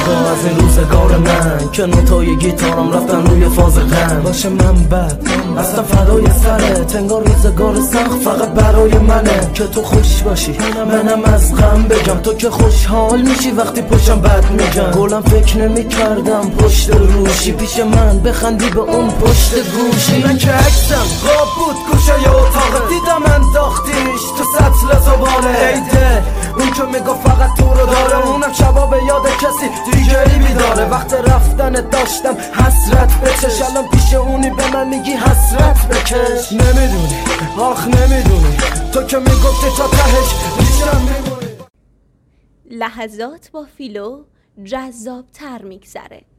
دقیقا از این روزگار من که نوتای گیتارم رفتن روی فاز غم. باشه من بد اصلا فدای سرت، انگار روزگار سخت فقط برای منه که تو خوش باشی منم از غم بگم. تو که خوشحال میشی وقتی پشتم بد میگم. گلم فکر نمی کردم پشت روشی پیش من بخندی به اون پشت گوشی. من که عکسم قاب بود گوشه اتاق دیدم انداختیش تو سطل زباله. ایده اون که میگه فقط تو رو داره، اونم شبا به یاد کسی دیگه ای بیداره. وقت رفتنت داشتم حسرت بچش، الان پیش اونی به من میگی حسرت بکش. نمیدونی آخ نمیدونی تو که میگفتی تا تهش پیشم میمونی. لحظات با فیلو جذاب تر میگذره.